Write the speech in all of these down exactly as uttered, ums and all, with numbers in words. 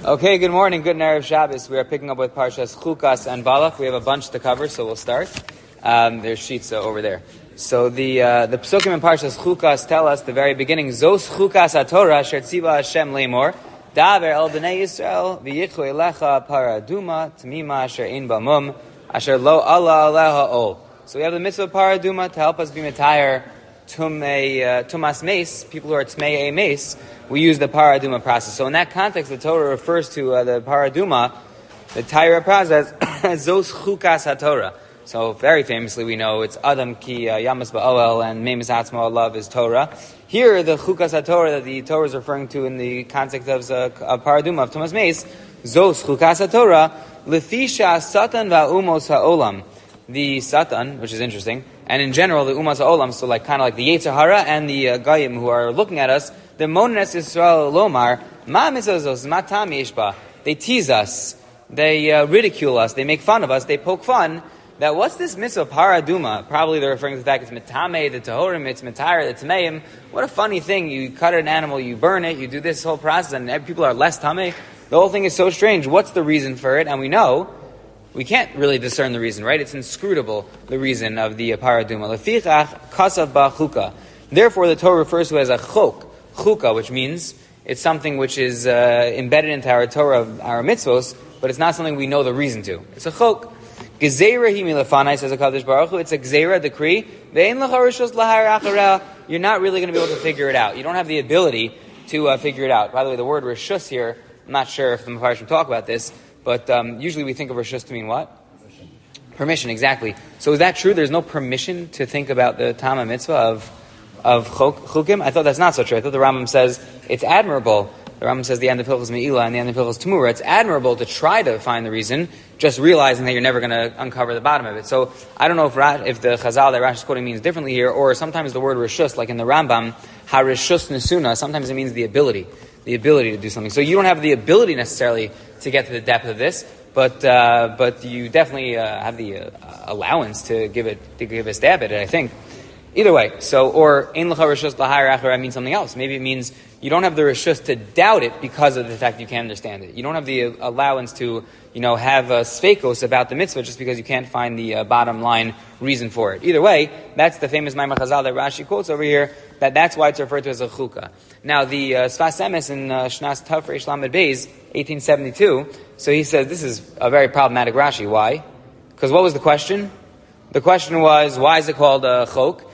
Okay, good morning, good Erev Shabbos. We are picking up with Parshas Chukas and Balak. We have a bunch to cover, so we'll start. Um, there's sheets uh, over there. So the uh, the Psukim in Parshas Chukas tell us the very beginning, Zos Chukas HaTorah Asher Tziva Hashem Lemor, Daver El Bnei Yisrael, V'yichu Elecha Paraduma, Tmima Asher Ein Bamum, Asher Lo Allah Aleha Ol. So we have the mitzvah of Paraduma to help us be Mitayar Tumei, uh, Tumas Meis, people who are Tmei Meis. We use the Paraduma process. So in that context, the Torah refers to uh, the Paraduma, the Torah process, as Zos Chukas HaTorah. So very famously we know it's Adam Ki uh, Yamas Ba'oel and Memes Atzma Love is Torah. Here the Chukas HaTorah that the Torah is referring to in the context of uh, a Paraduma of Tumas Meis, Zos Chukas HaTorah, Lefisha Satan Va'umos HaOlam. The Satan, which is interesting, and in general the Umas HaOlam, so like kind of like the Yetzer Hara and the uh, Goyim who are looking at us, the Mones Yisrael Lomar, Ma Mitzvahs, Ma Tam Yeshba. They tease us, they uh, ridicule us, they make fun of us, they poke fun. That what's this mitzvah Paraduma? Probably they're referring to the fact it's Mitame, the Tahorim, it's Mitayar, the Tameim. What a funny thing. You cut an animal, you burn it, you do this whole process, and people are less Tameh. The whole thing is so strange. What's the reason for it? And we know, we can't really discern the reason, right? It's inscrutable, the reason of the uh, Paraduma. Lefichach kasav ba'chuka. Therefore, the Torah refers to it as a chok, chuka, which means it's something which is uh, embedded into our Torah, our mitzvos, but it's not something we know the reason to. It's a chok. Gezerah hi milefanai, says HaKadosh Baruch Hu. It's a gezerah, decree. Ve'en lecha rishus lahar achareh. You're not really going to be able to figure it out. You don't have the ability to uh, figure it out. By the way, the word rishus here, I'm not sure if the Mefarshim talk about this, but um, usually we think of rishus to mean what? Permission. Permission, exactly. So is that true? There's no permission to think about the Tama mitzvah of of chukim? I thought that's not so true. I thought the Rambam says it's admirable. The Rambam says the end of Hilchos Me'ilah and the end of Hilchos Tamura. It's admirable to try to find the reason, just realizing that you're never going to uncover the bottom of it. So I don't know if Ra- if the Chazal that Rashi is quoting means differently here, or sometimes the word rishus, like in the Rambam, harishus nesuna, sometimes it means the ability, the ability to do something. So you don't have the ability necessarily to get to the depth of this, but uh, but you definitely uh, have the uh, allowance to give it to give a stab at it, I think. Either way, so, or, ein lecha rishus lahayir achara means something else. Maybe it means you don't have the rishus to doubt it because of the fact you can't understand it. You don't have the allowance to, you know, have a sfeikos about the mitzvah just because you can't find the uh, bottom line reason for it. Either way, that's the famous Maimar Chazal that Rashi quotes over here, that that's why it's referred to as a chukah. Now, the uh, Sfas Emes in uh, Shnas Tav Reish Lamed Beis, eighteen seventy-two, so he says this is a very problematic Rashi. Why? Because what was the question? The question was, why is it called a chok?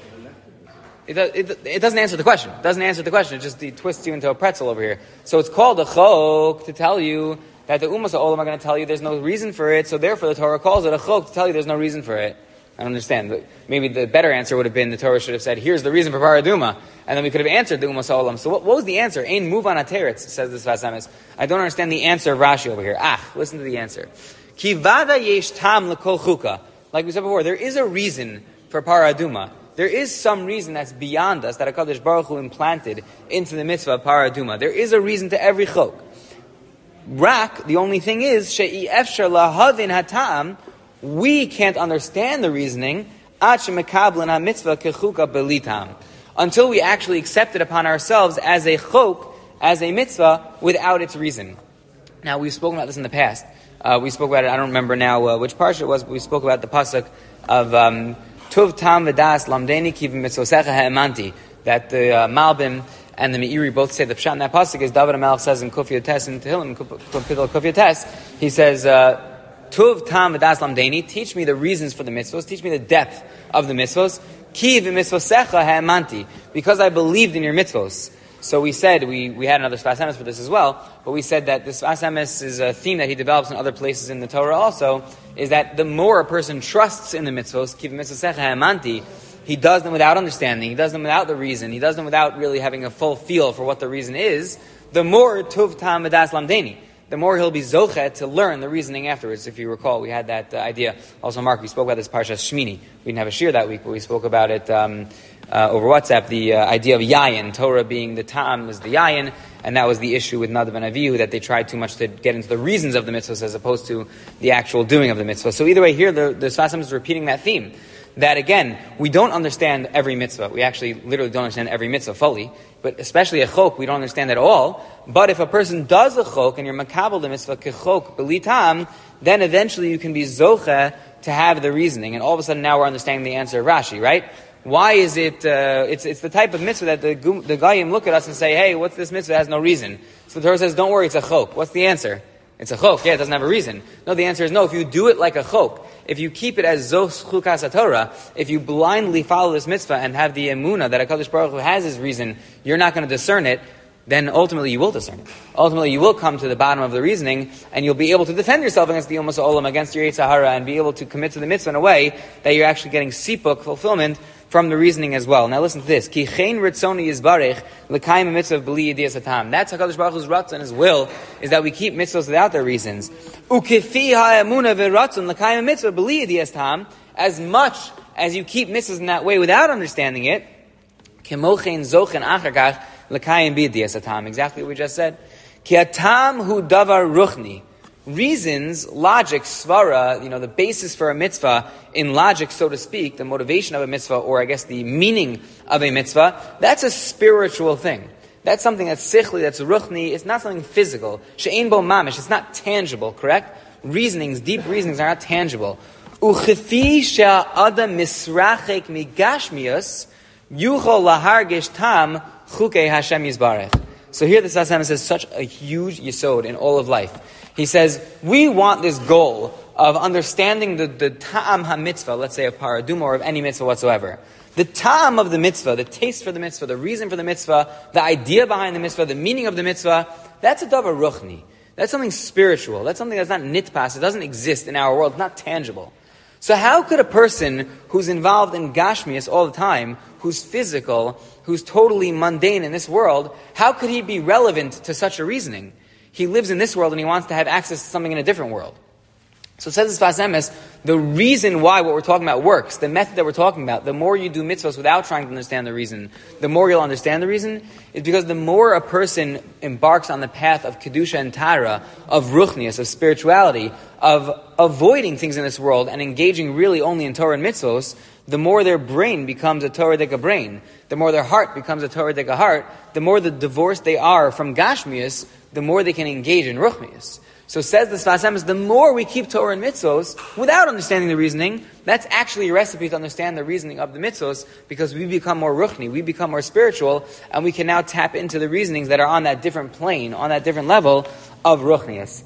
It, it, it doesn't answer the question. It doesn't answer the question. It just it twists you into a pretzel over here. So it's called a chok to tell you that the Umas HaOlam are going to tell you there's no reason for it, so therefore the Torah calls it a chok to tell you there's no reason for it. I don't understand. Maybe the better answer would have been the Torah should have said, here's the reason for Paraduma, and then we could have answered the Umas HaOlam. So what, what was the answer? Ein muvan ateretz, says this Sfas Emes. I don't understand the answer of Rashi over here. Ah, listen to the answer. Ki vada yesh tam l'kol chuka. Like we said before, there is a reason for Paraduma. There is some reason that's beyond us that HaKadosh Baruch Hu implanted into the mitzvah of Paraduma. There is a reason to every chok. Rak, the only thing is, she'i efshar lahavin hatam, we can't understand the reasoning, at shemekablan ha-mitzvah kechuka belitam, until we actually accept it upon ourselves as a chok, as a mitzvah, without its reason. Now, we've spoken about this in the past. Uh, we spoke about it, I don't remember now uh, which parsha it was, but we spoke about the pasuk of um, Tuv tam v'das lamdeni ki v'mitzosecha ha'emanti, that the uh, Malbim and the Meiri both say the pshat in that pasuk is David HaMelech says in Kuf Yotes in Tehillim, Kuf Yotes, he says, uh, Tuv tam v'das lamdeni, teach me the reasons for the mitzvos, teach me the depth of the mitzvos, ki v'mitzosecha ha'emanti, because I believed in your mitzvos. So we said, we, we had another Sfas Emes for this as well, but we said that this Sfas Emes is a theme that he develops in other places in the Torah also, is that the more a person trusts in the mitzvos, kiv mitzvosecha ha'emanti, he does them without understanding, he does them without the reason, he does them without really having a full feel for what the reason is, the more tuv tam v'das lamdeni, the more he'll be zochet to learn the reasoning afterwards. If you recall, we had that uh, idea. Also, Mark, we spoke about this Parshas Shmini. We didn't have a shir that week, but we spoke about it um, uh, over WhatsApp, the uh, idea of yayin, Torah being the tam is the yayin, and that was the issue with Nadav and Avihu, that they tried too much to get into the reasons of the mitzvahs as opposed to the actual doing of the mitzvah. So either way, here the, the Sfas Emes is repeating that theme. that again, we don't understand every mitzvah. We actually literally don't understand every mitzvah fully, but especially a chok, we don't understand at all. But if a person does a chok and you're makabel the mitzvah kechok belitam, then eventually you can be zoche to have the reasoning. And all of a sudden now we're understanding the answer of Rashi, right? Why is it, uh, it's it's the type of mitzvah that the, the Goyim look at us and say, hey, what's this mitzvah? It has no reason. So the Torah says, don't worry, it's a chok. What's the answer? It's a chok. Yeah, it doesn't have a reason. No, the answer is no. If you do it like a chok, if you keep it as zos chukas HaTorah, if you blindly follow this mitzvah and have the emunah that HaKadosh Baruch Hu has his reason, you're not going to discern it, then ultimately you will discern it. Ultimately you will come to the bottom of the reasoning, and you'll be able to defend yourself against the Umas Olam, against your Yetzer Hara, and be able to commit to the mitzvah in a way that you're actually getting sipuk, fulfillment, from the reasoning as well. Now listen to this. Ki chein ritzoni yizbarech l'kayim mitzvah b'li yediyas hatam. That's HaKadosh Baruch Hu's ratzon, his will, is that we keep mitzvahs without their reasons. Ukifi ha'emunah v'ratzon l'kayim mitzvah b'li yediyas hatam. As much as you keep mitzvahs in that way without understanding it, kemochein zochen achakach l'kayim b'yediyas hatam. Exactly what we just said. Ki hatam hu davar ruchni. Reasons, logic, svara, you know, the basis for a mitzvah in logic, so to speak, the motivation of a mitzvah, or I guess the meaning of a mitzvah, that's a spiritual thing. That's something that's sichli, that's ruchni, it's not something physical. She'ein bo mamish, it's not tangible, correct? Reasonings, deep reasonings are not tangible. Uchefi she'adam misrachek migashmius, yuchol lahargish tam chukei Hashem yizbarech. So here the Sfas Emes says such a huge yesod in all of life. He says, we want this goal of understanding the, the ta'am ha-mitzvah, let's say of paraduma or of any mitzvah whatsoever. The ta'am of the mitzvah, the taste for the mitzvah, the reason for the mitzvah, the idea behind the mitzvah, the meaning of the mitzvah, that's a davar ruchni. That's something spiritual. That's something that's not nitpas. It doesn't exist in our world. It's not tangible. So how could a person who's involved in gashmias all the time, who's physical, who's totally mundane in this world, how could he be relevant to such a reasoning? He lives in this world and he wants to have access to something in a different world. So it says this Sfas Emes, the reason why what we're talking about works, the method that we're talking about, the more you do mitzvahs without trying to understand the reason, the more you'll understand the reason, is because the more a person embarks on the path of Kedusha and Tara, of Ruchnius, of spirituality, of avoiding things in this world and engaging really only in Torah and mitzvahs, the more their brain becomes a Torah Deka brain, the more their heart becomes a Torah Deka heart, the more the divorced they are from Gashmius, the more they can engage in Ruchnius. So says the Sfas Emes, the more we keep Torah and mitzvos without understanding the reasoning, that's actually a recipe to understand the reasoning of the mitzvos, because we become more ruchni, we become more spiritual, and we can now tap into the reasonings that are on that different plane, on that different level of ruchnius.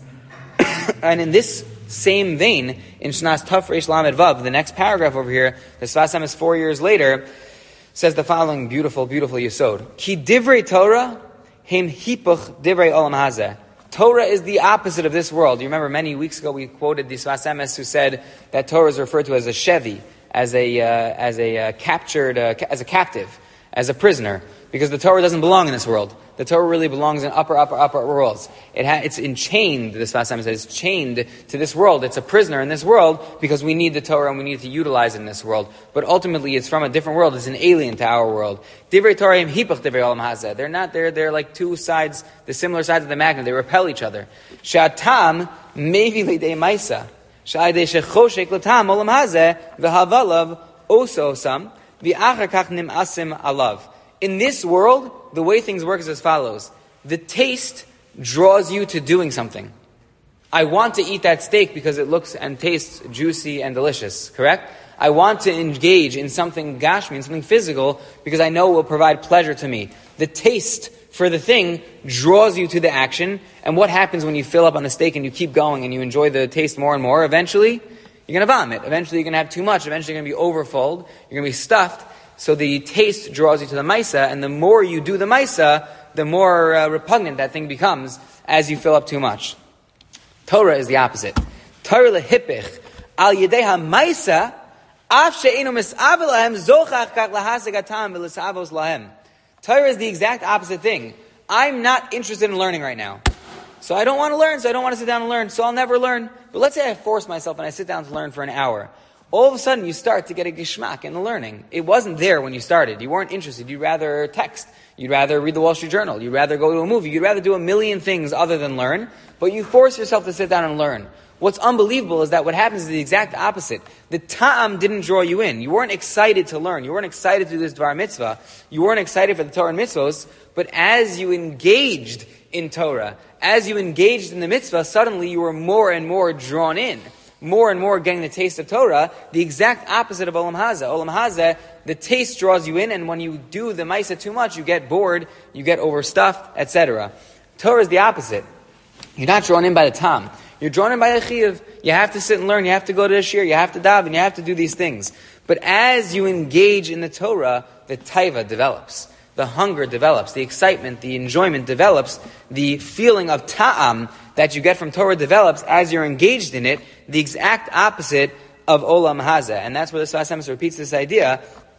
And in this same vein, in Shnas Taf Reish Lamed Vav, the next paragraph over here, the Sfas Emes four years later, says the following beautiful, beautiful yesod. Ki divrei Torah hem hipuch divrei olam hazeh. Torah is the opposite of this world. You remember many weeks ago we quoted the Sfas Emes who said that Torah is referred to as a shevi, as a uh, as a uh, captured, uh, ca- as a captive, as a prisoner, because the Torah doesn't belong in this world. The Torah really belongs in upper, upper, upper worlds. It ha- it's enchained, the Sfas Emes says, it's chained to this world. It's a prisoner in this world because we need the Torah and we need to utilize it in this world. But ultimately it's from a different world. It's an alien to our world. Divrei Torah im hipuch divrei olam hazeh. They're not there. They're like two sides, the similar sides of the magnet. They repel each other. Sha'atam mevi lidei maisa. Sha'adei shechoshek l'tam olam hazeh v'havalav oso osam v'achar kach nim'asim alav. In this world, the way things work is as follows. The taste draws you to doing something. I want to eat that steak because it looks and tastes juicy and delicious, correct? I want to engage in something gashmi, in something physical, because I know it will provide pleasure to me. The taste for the thing draws you to the action, and what happens when you fill up on the steak and you keep going and you enjoy the taste more and more? Eventually, you're going to vomit. Eventually, you're going to have too much. Eventually, you're going to be overfull. You're going to be stuffed. So the taste draws you to the maisa, and the more you do the maisa, the more uh, repugnant that thing becomes as you fill up too much. Torah is the opposite. Torah lehipich al yedei ha-maisa af she'enu mis'av lahem zochach kach lahaseg hatam v'lisavos lahem. Torah is the exact opposite thing. I'm not interested in learning right now. So I don't want to learn, so I don't want to sit down and learn, so I'll never learn. But let's say I force myself and I sit down to learn for an hour. All of a sudden you start to get a gishmak in the learning. It wasn't there when you started. You weren't interested. You'd rather text. You'd rather read the Wall Street Journal. You'd rather go to a movie. You'd rather do a million things other than learn. But you force yourself to sit down and learn. What's unbelievable is that what happens is the exact opposite. The ta'am didn't draw you in. You weren't excited to learn. You weren't excited to do this dvar mitzvah. You weren't excited for the Torah and mitzvahs. But as you engaged in Torah, as you engaged in the mitzvah, suddenly you were more and more drawn in. More and more getting the taste of Torah, the exact opposite of Olam Hazeh. Olam Hazeh, the taste draws you in, and when you do the Maisa too much, you get bored, you get overstuffed, et cetera. Torah is the opposite. You're not drawn in by the tam. You're drawn in by the chiyuv. You have to sit and learn, you have to go to the shir, you have to daven, you have to do these things. But as you engage in the Torah, the taiva develops. The hunger develops, the excitement, the enjoyment develops, the feeling of ta'am that you get from Torah develops as you're engaged in it, the exact opposite of Olam Hazeh. And that's where the Sfas Emes repeats this idea.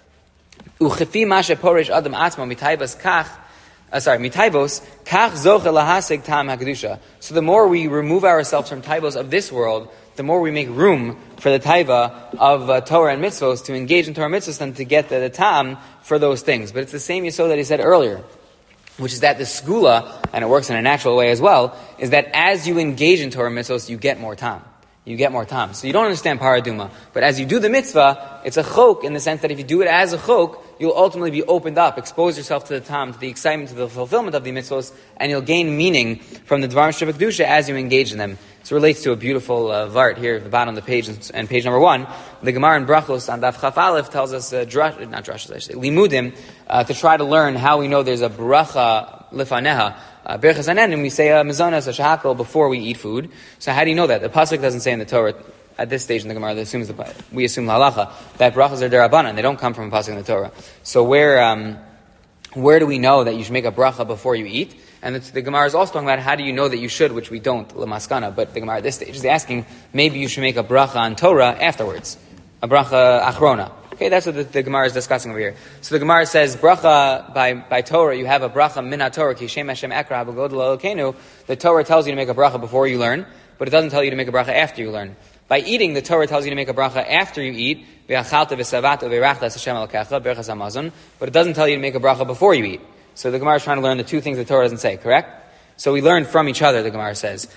Uchefi mashe porish adam atzmo mitaivos kach, uh, sorry, mitaivos kach zoche lahaseg ta'am hakadusha. So the more we remove ourselves from taivos of this world, the more we make room for the taiva of uh, Torah and mitzvos to engage in Torah and mitzvos and to get the, the ta'am for those things. But it's the same yesod that he said earlier, which is that the skula, and it works in a natural way as well, is that as you engage in Torah and mitzvos, you get more ta'am. You get more ta'am. So you don't understand paraduma. But as you do the mitzvah, it's a chok in the sense that if you do it as a chok, you'll ultimately be opened up, expose yourself to the ta'am, to the excitement, to the fulfillment of the mitzvos, and you'll gain meaning from the Dvarim Shebek Kedusha as you engage in them. This relates to a beautiful uh, vart here at the bottom of the page, and page number one. The Gemara in Brachos on Daf Chaf Aleph tells us, uh, drush, not drushes, I should say, limudim, uh, to try to learn how we know there's a bracha lifaneha, uh, berachas anen, and we say a mezonas, a shahakal before we eat food. So how do you know that? The pasuk doesn't say in the Torah, at this stage in the Gemara, that assumes the, we assume halacha, that brachas are derabanan, they don't come from a pasuk in the Torah. So where, um, where do we know that you should make a bracha before you eat? And the, the Gemara is also talking about how do you know that you should, which we don't, lemaskana, but the Gemara at this stage is asking, maybe you should make a bracha on Torah afterwards. A bracha achrona. Okay, that's what the, the Gemara is discussing over here. So the Gemara says, bracha by, by Torah, you have a bracha min ha-Torah, ki shem Hashem ekra b'godel Elokeinu. The Torah tells you to make a bracha before you learn, but it doesn't tell you to make a bracha after you learn. By eating, the Torah tells you to make a bracha after you eat, v'achalta v'savata v'irachta Hashem Elokecha, berachas hamazon, but it doesn't tell you to make a bracha before you eat. So the Gemara is trying to learn the two things the Torah doesn't say, correct? So we learn from each other, the Gemara says.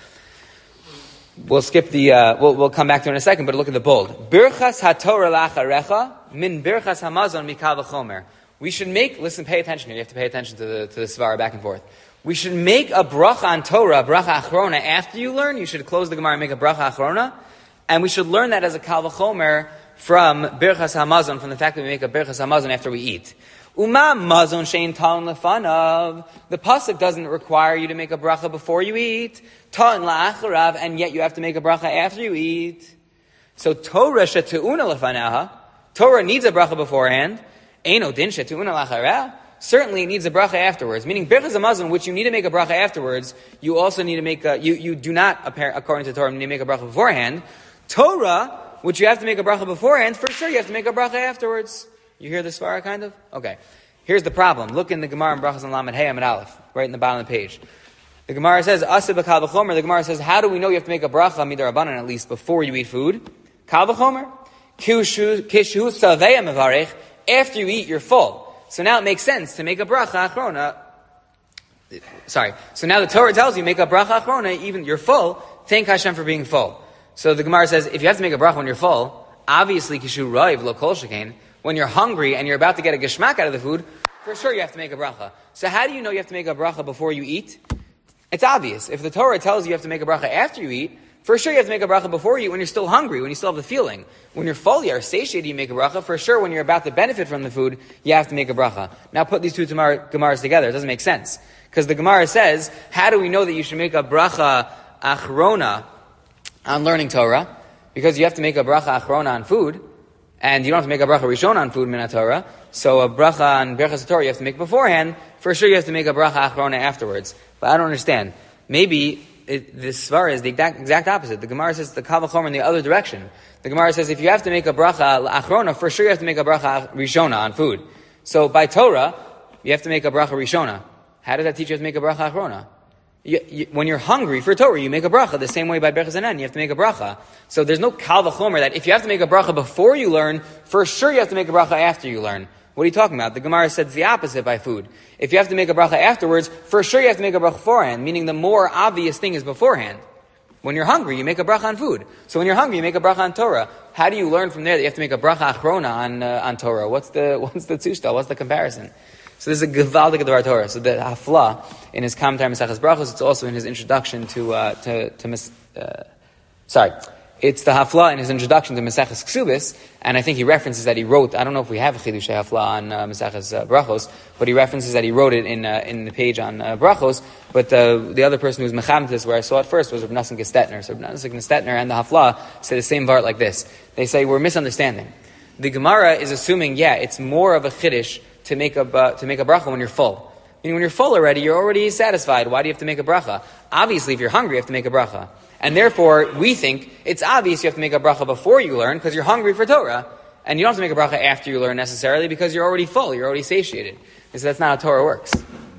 We'll skip the, uh, we'll, we'll come back to it in a second, but look at the bold. Birchas ha-Torah lacharecha, min birchas hamazon mikal v'chomer. We should make, listen, pay attention here, you have to pay attention to the, to the svara back and forth. We should make a bracha on Torah, a bracha achrona, after you learn. You should close the Gemara and make a bracha achrona. And we should learn that as a kal v'chomer from birchas hamazon, from the fact that we make a birchas hamazon after we eat. Uma mazon shein ta'an lefanav. The pasuk doesn't require you to make a bracha before you eat. Ta'an la'acharav, and yet you have to make a bracha after you eat. So Torah she'te'una lefanaha. Torah needs a bracha beforehand. Eino din she'te'una la'acharav. Certainly it needs a bracha afterwards. Meaning birchas hamazon, which you need to make a bracha afterwards, you also need to make a, you, you do not, according to Torah, need to make a bracha beforehand. Torah, which you have to make a bracha beforehand, for sure you have to make a bracha afterwards. You hear the svara, kind of? Okay. Here's the problem. Look in the Gemara in Brachas and Lamed Hey Amid Aleph, right in the bottom of the page. The Gemara says, Aseh b'kal v'chomer. The Gemara says, how do we know you have to make a bracha, midarabanan at least, before you eat food? Kal v'chomer. Kishu saveya mevarech. After you eat, you're full. So now it makes sense to make a bracha achrona. Sorry. So now the Torah tells you, make a bracha achrona, even you're full. Thank Hashem for being full. So the Gemara says, if you have to make a bracha when you're full, obviously, kishu raiv lo kol shekain. When you're hungry and you're about to get a geschmack out of the food, for sure you have to make a bracha. So how do you know you have to make a bracha before you eat? It's obvious. If the Torah tells you you have to make a bracha after you eat, for sure you have to make a bracha before you eat when you're still hungry, when you still have the feeling. When you're full, you're satiated, you make a bracha. For sure, when you're about to benefit from the food, you have to make a bracha. Now put these two Gemaras together. It doesn't make sense. Because the Gemara says, how do we know that you should make a bracha achrona on learning Torah? Because you have to make a bracha achrona on food. And you don't have to make a bracha rishon on food min Torah. So a bracha on berachas Torah you have to make beforehand. For sure you have to make a bracha achrona afterwards. But I don't understand. Maybe it, this svara is the exact, exact opposite. The Gemara says the kal v'chomer in the other direction. The Gemara says if you have to make a bracha achrona, for sure you have to make a bracha rishona on food. So by Torah, you have to make a bracha rishona. How does that teach you to make a bracha achrona? You, you, when you're hungry for Torah, you make a bracha. The same way by Berachas Hanan, you have to make a bracha. So there's no kal v'chomer that if you have to make a bracha before you learn, for sure you have to make a bracha after you learn. What are you talking about? The Gemara says the opposite by food. If you have to make a bracha afterwards, for sure you have to make a bracha beforehand, meaning the more obvious thing is beforehand. When you're hungry, you make a bracha on food. So when you're hungry, you make a bracha on Torah. How do you learn from there that you have to make a bracha achrona on uh, on Torah? What's the what's the tushta? What's the comparison? So this is a gevaldik Dvar Torah. So the Hafla in his commentary Maseches Brachos, it's also in his introduction to uh, to to mis, uh, sorry. It's the Hafla in his introduction to Maseches Ksubis, and I think he references that he wrote, I don't know if we have a Chidushei Hafla on uh, Maseches uh, Brachos, but he references that he wrote it in uh, in the page on uh, Brachos, but uh, the other person who was Mechamtis, where I saw it first, was Rav Nosson Gestetner. So Rav Nosson Gestetner and the Hafla say the same part like this. They say, we're misunderstanding. The Gemara is assuming, yeah, it's more of a Chiddush to make a, uh, to make a bracha when you're full. Meaning when you're full already, you're already satisfied. Why do you have to make a bracha? Obviously, if you're hungry, you have to make a bracha. And therefore, we think it's obvious you have to make a bracha before you learn because you're hungry for Torah. And you don't have to make a bracha after you learn necessarily because you're already full, you're already satiated. Because that's not how Torah works.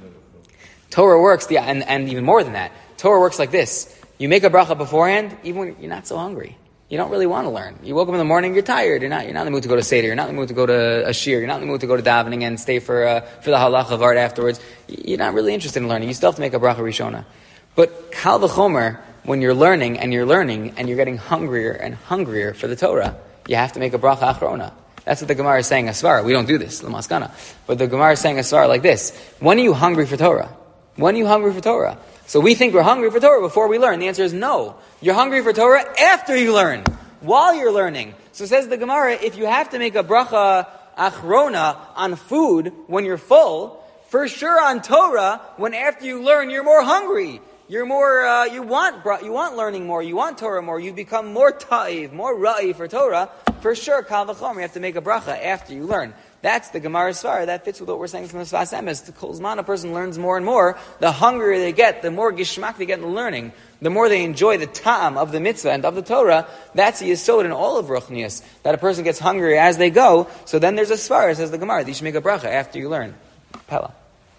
Torah works, yeah, and, and even more than that. Torah works like this. You make a bracha beforehand, even when you're not so hungry. You don't really want to learn. You woke up in the morning, you're tired. You're not, you're not in the mood to go to Seder. You're not in the mood to go to a shir. You're not in the mood to go to davening and stay for uh, for the halacha of art afterwards. You're not really interested in learning. You still have to make a bracha rishona. But kal v'chomer, when you're learning and you're learning and you're getting hungrier and hungrier for the Torah, you have to make a bracha achrona. That's what the Gemara is saying asvara. We don't do this, l'maskana. But the Gemara is saying asvara like this. When are you hungry for Torah? When are you hungry for Torah? So we think we're hungry for Torah before we learn. The answer is no. You're hungry for Torah after you learn. While you're learning. So says the Gemara, if you have to make a bracha achrona on food when you're full, for sure on Torah, when after you learn, you're more hungry. You're more, uh, you want, you want learning more, you want Torah more, you become more ta'iv, more ra'i for Torah. For sure, kal v'chomer, you have to make a bracha after you learn. That's the Gemara Svar. That fits with what we're saying from the Sfas Emes. The Kolzman, a person learns more and more. The hungrier they get, the more gishmak they get in the learning, the more they enjoy the ta'am of the mitzvah and of the Torah. That's the yesod in all of Ruchnius. That a person gets hungrier as they go. So then there's a Svar, says the Gemara, that you should make a bracha after you learn. Pella.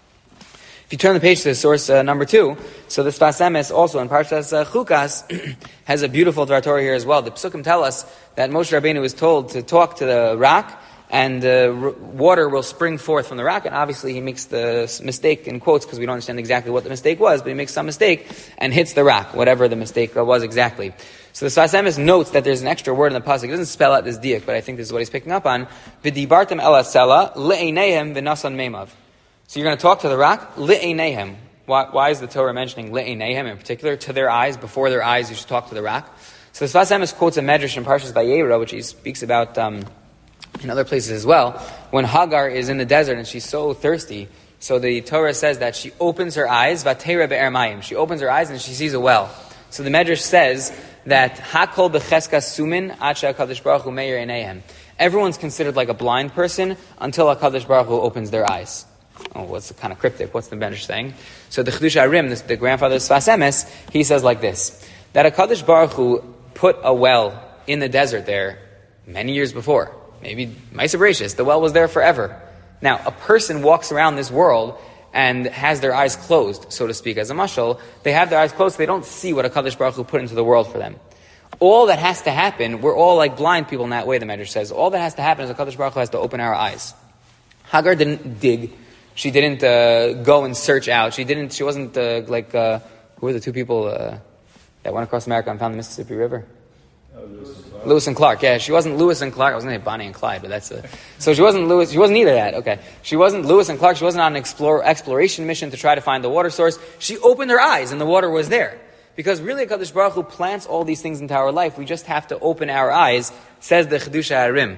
If you turn the page to the source uh, number two, so the Sfas Emes also in Parshas uh, Chukas has a beautiful Dvar Torah here as well. The Psukim tell us that Moshe Rabbeinu was told to talk to the rock, and uh, r- water will spring forth from the rock. And obviously he makes the mistake in quotes because we don't understand exactly what the mistake was, but he makes some mistake and hits the rock, whatever the mistake uh, was exactly. So the Sfas Emes notes that there's an extra word in the pasuk. It doesn't spell out this diak, but I think this is what he's picking up on. V'dibartem el hasela le'eineihem v'nasan meimav. So you're going to talk to the rock, le'eineihem. Why, why is the Torah mentioning le'eineihem in particular? To their eyes, before their eyes, you should talk to the rock. So the Sfas Emes quotes a medrash in Parshas Vayera, which he speaks about um, in other places as well. When Hagar is in the desert and she's so thirsty, so the Torah says that she opens her eyes, vatera be'er mayim. She opens her eyes and she sees a well. So the medrash says that hakol b'cheskas sumin acha HaKadosh Baruch Hu meir eineihem. Everyone's considered like a blind person until HaKadosh Baruch Hu opens their eyes. Oh, what's kind of cryptic? What's the medrash saying? So the Chidush Arim, the, the grandfather of Sfas Emes, he says like this, that HaKadosh Baruch Hu put a well in the desert there many years before. Maybe Ma'aser Bereishis, the well was there forever. Now, a person walks around this world and has their eyes closed, so to speak, as a mashal. They have their eyes closed, they don't see what HaKadosh Baruch Hu put into the world for them. All that has to happen, we're all like blind people in that way, the medrash says. All that has to happen is HaKadosh Baruch Hu has to open our eyes. Hagar didn't dig. She didn't uh, go and search out. She didn't. She wasn't uh, like uh, who were the two people uh, that went across America and found the Mississippi River? Oh, Lewis and Clark. Lewis and Clark. Yeah, she wasn't Lewis and Clark. I was going to say Bonnie and Clyde, but that's a, so she wasn't Lewis. She wasn't either that. Okay, she wasn't Lewis and Clark. She wasn't on an explore, exploration mission to try to find the water source. She opened her eyes and the water was there. Because really, HaKadosh Baruch Hu plants all these things into our life. We just have to open our eyes. Says the Chidush Arim.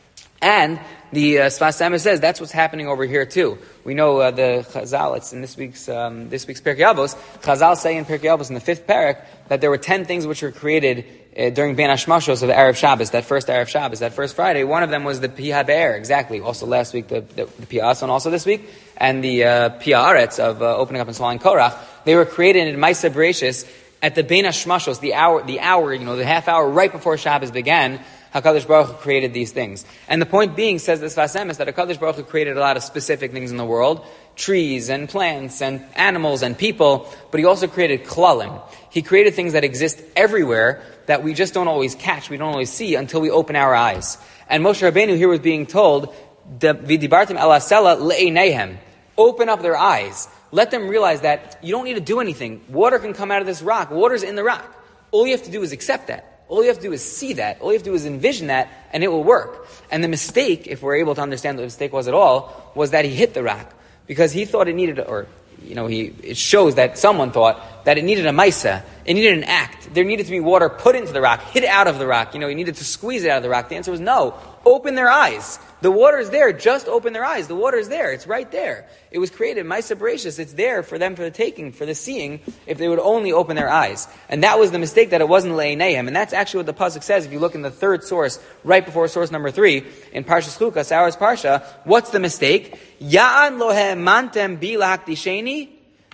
And the uh, Sfas Emes says that's what's happening over here too. We know uh, the Chazal. It's in this week's um, this week's Pirkei Avos. Chazal say in Pirkei Avos in the fifth parak that there were ten things which were created uh, during Ben Hashmashos of Erev Shabbos, that first Erev Shabbos, that first Friday. One of them was the Pi HaBe'er, exactly. Also last week the the, the Pi Ason, also this week, and the uh, Pi Haaretz of uh, opening up and swallowing Korach. They were created in Ma'aser Bereishis at the Ben Hashmashos, the hour, the hour, you know, the half hour right before Shabbos began. HaKadosh Baruch Hu created these things. And the point being, says the Sfas Emes, that HaKadosh Baruch Hu created a lot of specific things in the world, trees and plants and animals and people, but He also created klalim. He created things that exist everywhere that we just don't always catch, we don't always see until we open our eyes. And Moshe Rabbeinu here was being told, V'dibartem el hasela le'eineihem. Open up their eyes. Let them realize that you don't need to do anything. Water can come out of this rock. Water's in the rock. all you have to do is accept that. All you have to do is see that. All you have to do is envision that, and it will work. And the mistake, if we're able to understand what the mistake was at all, was that he hit the rock. Because he thought it needed, or, you know, he it shows that someone thought that it needed a maisa. It needed an act. There needed to be water put into the rock, hit out of the rock. You know, he needed to squeeze it out of the rock. The answer was no. Open their eyes. The water is there. Just open their eyes. The water is there. It's right there. It was created. Maisa Bereshis. It's there for them for the taking, for the seeing, if they would only open their eyes. And that was the mistake, that it wasn't Le'einayim. And that's actually what the pasuk says. If you look in the third source, right before source number three, in Parshas Chukas, our Parsha, what's the mistake? Ya'an lohem mantem bi lahakdisheni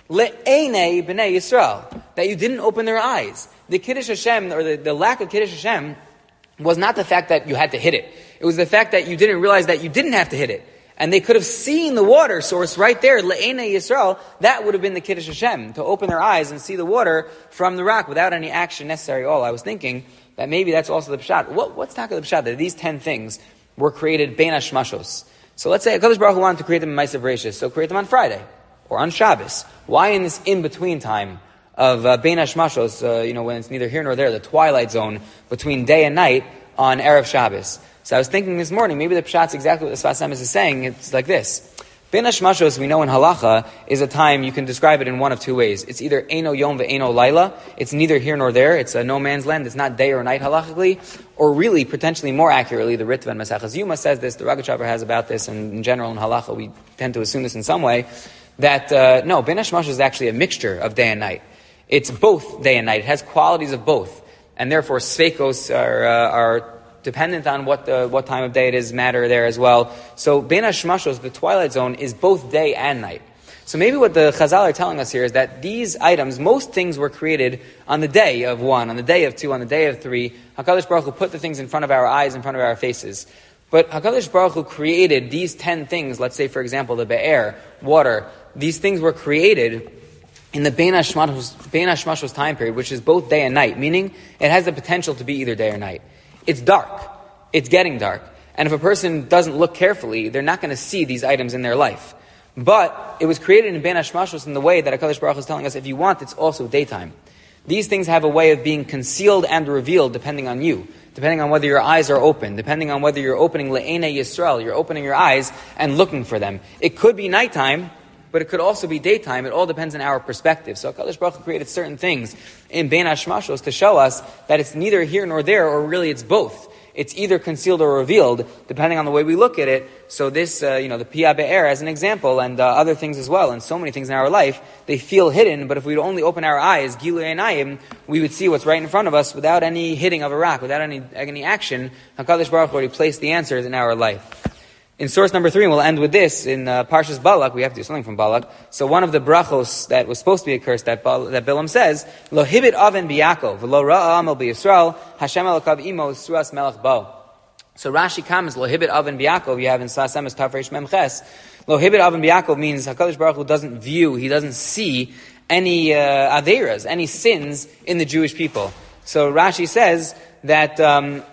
le'einei b'nei Yisrael. That you didn't open their eyes. The Kiddush Hashem, or the, the lack of Kiddush Hashem, was not the fact that you had to hit it. It was the fact that you didn't realize that you didn't have to hit it. And they could have seen the water source right there, Le'enei Yisrael. That would have been the Kiddush Hashem, to open their eyes and see the water from the rock without any action necessary at all. I was thinking that maybe that's also the Pshat. What, what's talking the Pshat? That these ten things were created Bein HaShmashos. So let's say HaKadosh Baruch Hu wanted to create them in Ma'aseh Bereshis, so create them on Friday or on Shabbos. Why in this in-between time of uh, Bein HaShmashos, uh, you know, when it's neither here nor there, the twilight zone between day and night on Erev Shabbos? So I was thinking this morning, maybe the Pshat's exactly what the Sfas Emes is saying. It's like this. Bein HaShmashos, we know in Halacha, is a time, you can describe it in one of two ways. It's either Eino Yom ve'Eino Laila. It's neither here nor there. It's a no man's land. It's not day or night halachically. Or really, potentially more accurately, the Ritva and Maseches Yuma says this, the Ragachover has about this, and in general in Halacha we tend to assume this in some way, that, uh, no, Bein HaShmashos is actually a mixture of day and night. It's both day and night. It has qualities of both. And therefore, Sveikos are, uh, are dependent on what the, what time of day it is, matter there as well. So Bein HaShmashos, the twilight zone, is both day and night. So maybe what the Chazal are telling us here is that these items, most things were created on the day of one, on the day of two, on the day of three. HaKadosh Baruch Hu put the things in front of our eyes, in front of our faces. But HaKadosh Baruch Hu created these ten things, let's say for example the Be'er, water, these things were created in the Bein HaShmashos, Bein HaShmashos time period, which is both day and night, meaning it has the potential to be either day or night. It's dark. It's getting dark. And if a person doesn't look carefully, they're not going to see these items in their life. But it was created in Bein HaShmashos in the way that HaKadosh Baruch Hu is telling us, if you want, it's also daytime. These things have a way of being concealed and revealed depending on you, depending on whether your eyes are open, depending on whether you're opening Le'enei Yisrael, you're opening your eyes and looking for them. It could be nighttime, but it could also be daytime. It all depends on our perspective. So HaKadosh Baruch Hu created certain things in Bein HaShmashos to show us that it's neither here nor there, or really it's both. It's either concealed or revealed, depending on the way we look at it. So this, uh, you know, the Piyah Be'er as an example, and uh, other things as well, and so many things in our life, they feel hidden, but if we'd only open our eyes, Gilui Einayim, we would see what's right in front of us without any hitting of a rock, without any any action. HaKadosh Baruch Hu already placed the answers in our life. In source number three, and we'll end with this, in uh, Parshas Balak, we have to do something from Balak. So one of the brachos that was supposed to be a curse that Bal- that Bilam says, Lo hibit aven biyakov, v'lo ra'a amel b'Yisrael, Hashem elokav imo suas melech bo. So Rashi comments, Lo hibit aven biyakov, you have in Sfas Emes Tafresh Mem Ches. Lo hibit aven biyakov means HaKadosh Baruch Hu doesn't view, he doesn't see any uh, averas, any sins in the Jewish people. So Rashi says that um,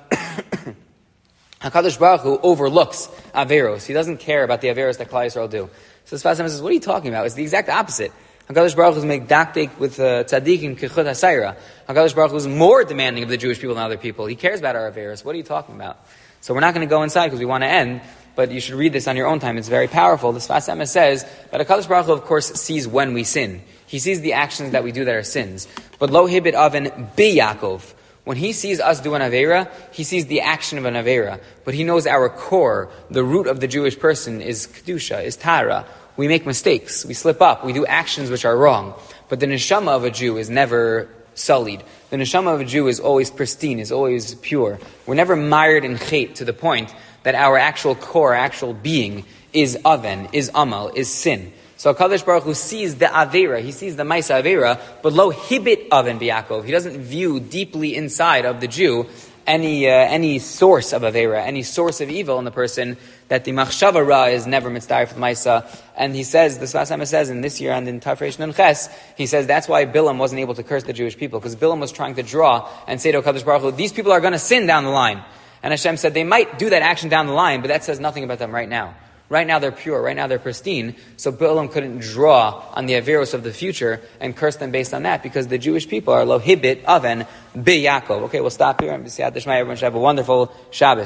HaKadosh Baruch Hu overlooks Averos. He doesn't care about the Averos that Klal Yisrael do. So Sfas Emes says, what are you talking about? It's the exact opposite. HaKadosh Baruch Hu is mekdaktik with uh, tzaddikim kechut hasayra. HaKadosh Baruch Hu is more demanding of the Jewish people than other people. He cares about our Averos. What are you talking about? So we're not going to go inside because we want to end, but you should read this on your own time. It's very powerful. The Sfas Emes says that HaKadosh Baruch Hu, of course, sees when we sin. He sees the actions that we do that are sins. But lo hibit aven bi Yaakov. When he sees us do an Aveira, he sees the action of an Aveira. But he knows our core, the root of the Jewish person is Kedusha, is Tara. We make mistakes, we slip up, we do actions which are wrong. But the neshama of a Jew is never sullied. The neshama of a Jew is always pristine, is always pure. We're never mired in chait to the point that our actual core, actual being is oven, is amal, is sin. So HaKadosh Baruch Hu sees the Aveira, he sees the Maisa Aveira, but lo hibit aven b'Yaakov. He doesn't view deeply inside of the Jew any uh, any source of Aveira, any source of evil in the person, that the Machshava Ra is never mitzdarif with Maisa. And he says, the Sfas Emes says in this year and in Tafresh Nun Ches, he says that's why Bilam wasn't able to curse the Jewish people, because Bilam was trying to draw and say to HaKadosh Baruch Hu, these people are going to sin down the line. And Hashem said they might do that action down the line, but that says nothing about them right now. Right now they're pure. Right now they're pristine. So Bilam couldn't draw on the Averos of the future and curse them based on that because the Jewish people are lohibit aven bi Yaakov. Okay, we'll stop here and everyone should have a wonderful Shabbos.